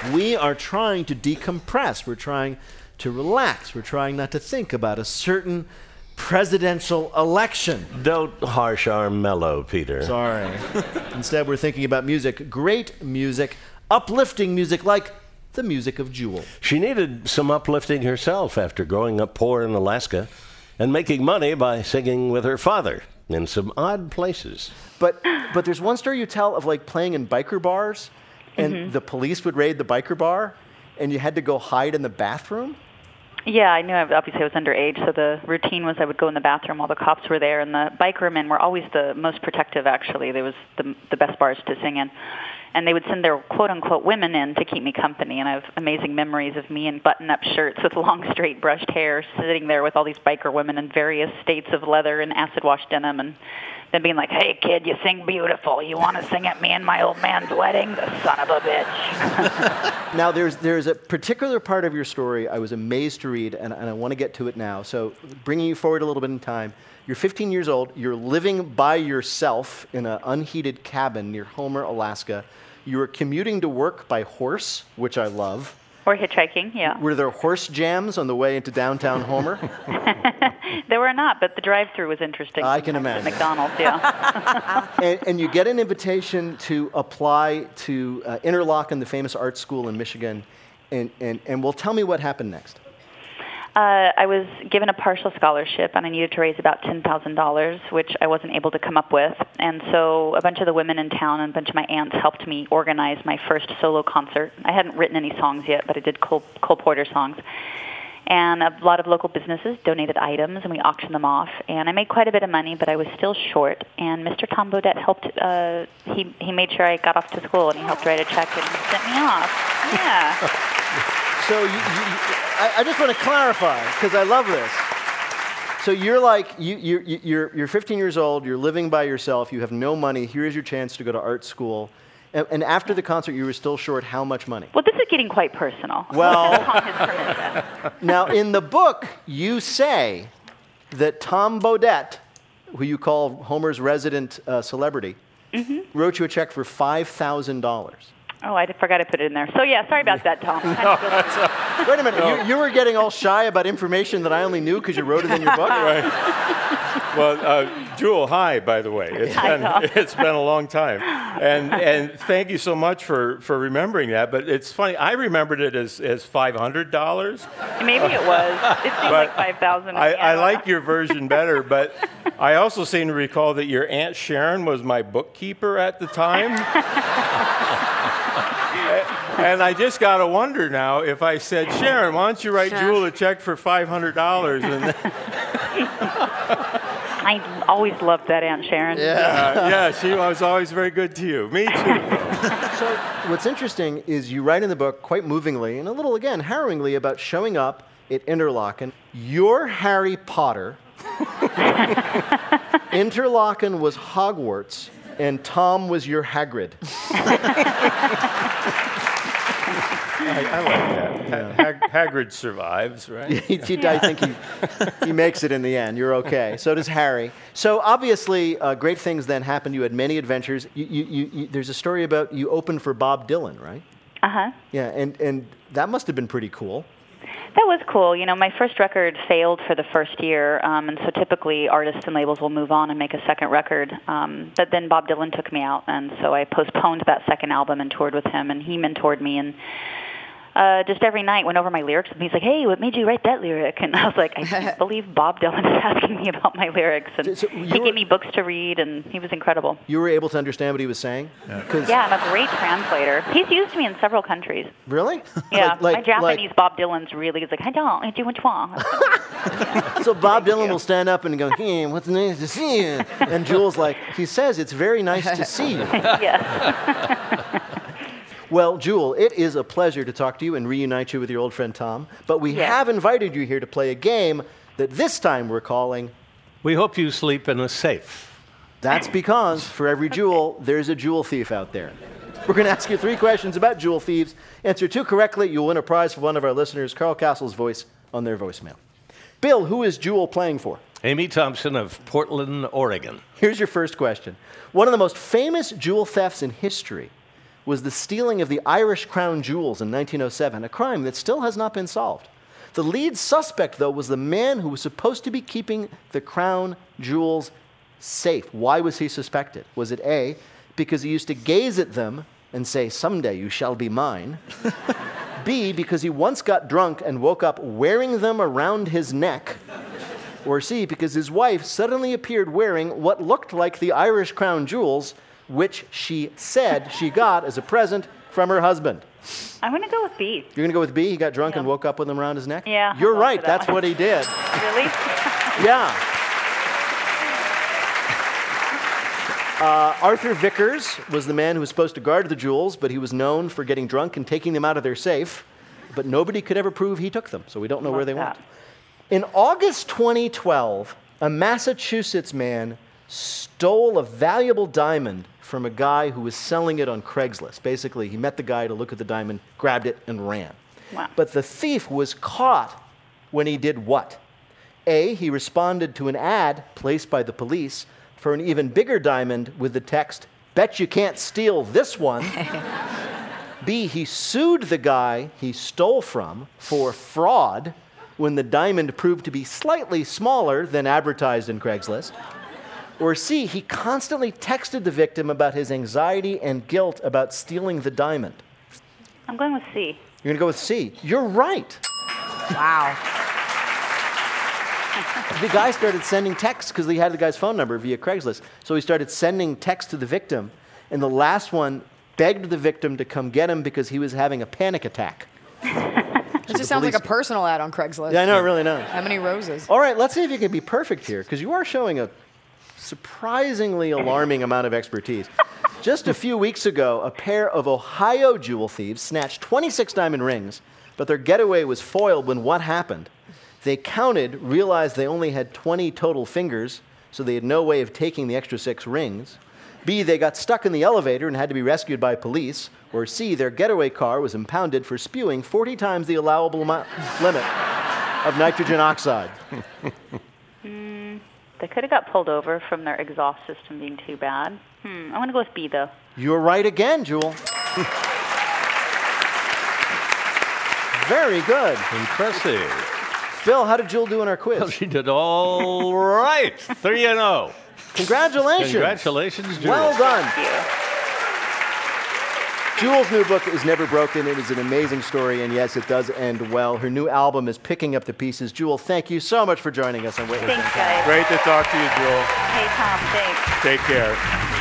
We are trying to decompress. We're trying to relax. We're trying not to think about a certain presidential election. Don't harsh our mellow, Peter. Sorry. Instead, we're thinking about music. Great music, uplifting music like the music of Jewel. She needed some uplifting herself after growing up poor in Alaska and making money by singing with her father in some odd places. But there's one story you tell of like playing in biker bars, and the police would raid the biker bar, and you had to go hide in the bathroom? Yeah, I knew. Obviously, I was underage, so the routine was I would go in the bathroom while the cops were there, and the biker men were always the most protective, actually. They was the best bars to sing in. And they would send their quote-unquote women in to keep me company, and I have amazing memories of me in button-up shirts with long, straight, brushed hair, sitting there with all these biker women in various states of leather and acid-wash denim, and then being like, "Hey, kid, you sing beautiful. You want to sing at me and my old man's wedding? The son of a bitch." Now, there's a particular part of your story I was amazed to read, and I want to get to it now. So bringing you forward a little bit in time, you're 15 years old. You're living by yourself in an unheated cabin near Homer, Alaska. You were commuting to work by horse, which I love. Or hitchhiking, yeah. Were there horse jams on the way into downtown Homer? There were not, but the drive-through was interesting. I can imagine. At McDonald's, yeah. and you get an invitation to apply to Interlochen, the famous art school in Michigan. And well, tell me what happened next. I was given a partial scholarship, and I needed to raise about $10,000, which I wasn't able to come up with. And so a bunch of the women in town and a bunch of my aunts helped me organize my first solo concert. I hadn't written any songs yet, but I did Cole Porter songs. And a lot of local businesses donated items, and we auctioned them off. And I made quite a bit of money, but I was still short. And Mr. Tom Bodett helped. He made sure I got off to school, and he helped write a check and sent me off. Yeah. So I just want to clarify, because I love this. So you're like, you're 15 years old, you're living by yourself, you have no money, here's your chance to go to art school. And after the concert, you were still short how much money? Well, this is getting quite personal. Well, Tom his permission. Now in the book, you say that Tom Bodett, who you call Homer's resident celebrity, wrote you a check for $5,000. Oh, I forgot to put it in there. So, yeah, sorry about that, Tom. Wait a minute. You were getting all shy about information that I only knew because you wrote it in your book? Right. Well, Jewel, hi, by the way. It's been a long time. And thank you so much for remembering that. But it's funny, I remembered it as $500. Maybe it was. It seemed like $5,000. I like your version better, but I also seem to recall that your Aunt Sharon was my bookkeeper at the time. And I just got to wonder now if I said, Sharon, why don't you write Jewel a check for $500? And I always loved that Aunt Sharon. Yeah, she was always very good to you. Me too. So what's interesting is you write in the book quite movingly and a little, again, harrowingly about showing up at Interlochen. You're Harry Potter. Interlochen was Hogwarts, and Tom was your Hagrid. I like that. Yeah. Hagrid survives, right? I think he makes it in the end. You're okay. So does Harry. So obviously, great things then happened. You had many adventures. There's a story about you opened for Bob Dylan, right? Uh-huh. Yeah, and that must have been pretty cool. That was cool. You know, my first record failed for the first year, and so typically artists and labels will move on and make a second record. But then Bob Dylan took me out, and so I postponed that second album and toured with him, and he mentored me, and just every night went over my lyrics, and he's like, "Hey, what made you write that lyric?" And I was like, "I can't believe Bob Dylan is asking me about my lyrics." And So he gave me books to read, and he was incredible. You were able to understand what he was saying? Yeah, I'm a great translator. He's used me in several countries. Really? Yeah, my Japanese Bob Dylan's really, he's like, "I don't, do what you want." So Bob Dylan will stand up and go, "Hey, what's nice to see you?" And Jewel's like, he says, "It's very nice to see you." Yeah. Well, Jewel, it is a pleasure to talk to you and reunite you with your old friend Tom. But we have invited you here to play a game that this time we're calling... We hope you sleep in a safe. That's because for every jewel, there's a jewel thief out there. We're going to ask you 3 questions about jewel thieves. Answer 2 correctly, you'll win a prize for one of our listeners, Carl Castle's voice on their voicemail. Bill, who is Jewel playing for? Amy Thompson of Portland, Oregon. Here's your first question. One of the most famous jewel thefts in history was the stealing of the Irish crown jewels in 1907, a crime that still has not been solved. The lead suspect, though, was the man who was supposed to be keeping the crown jewels safe. Why was he suspected? Was it A, because he used to gaze at them and say, "Someday you shall be mine"? B, because he once got drunk and woke up wearing them around his neck? Or C, because his wife suddenly appeared wearing what looked like the Irish crown jewels, which she said she got as a present from her husband? I'm going to go with B. You're going to go with B? He got drunk and woke up with them around his neck? Yeah. You're right. That's what he did. Really? Yeah. Arthur Vickers was the man who was supposed to guard the jewels, but he was known for getting drunk and taking them out of their safe. But nobody could ever prove he took them, so we don't know where they went. In August 2012, a Massachusetts man stole a valuable diamond from a guy who was selling it on Craigslist. Basically, he met the guy to look at the diamond, grabbed it, and ran. Wow. But the thief was caught when he did what? A, he responded to an ad placed by the police for an even bigger diamond with the text, "Bet you can't steal this one." B, he sued the guy he stole from for fraud when the diamond proved to be slightly smaller than advertised in Craigslist. Or C, he constantly texted the victim about his anxiety and guilt about stealing the diamond. I'm going with C. You're going to go with C. You're right. Wow. The guy started sending texts because he had the guy's phone number via Craigslist. So he started sending texts to the victim, and the last one begged the victim to come get him because he was having a panic attack. It just sounds like a personal ad on Craigslist. Yeah, I know, it really does. How many roses? All right, let's see if you can be perfect here, because you are showing a surprisingly alarming amount of expertise. Just a few weeks ago, a pair of Ohio jewel thieves snatched 26 diamond rings, but their getaway was foiled when what happened? They counted, realized they only had 20 total fingers, so they had no way of taking the extra 6 rings. B, they got stuck in the elevator and had to be rescued by police. Or C, their getaway car was impounded for spewing 40 times the allowable limit of nitrogen oxide. They could have got pulled over from their exhaust system being too bad. I'm going to go with B, though. You're right again, Jewel. Very good. Impressive. Bill, how did Jewel do in our quiz? Well, she did all right. 3-0. Congratulations. Congratulations, Jewel. Well done. Thank you. Jewel's new book is Never Broken. It is an amazing story, and yes, it does end well. Her new album is Picking Up the Pieces. Jewel, thank you so much for joining us on Weightless. Thanks, guys. Great to talk to you, Jewel. Hey, Tom, thanks. Take care.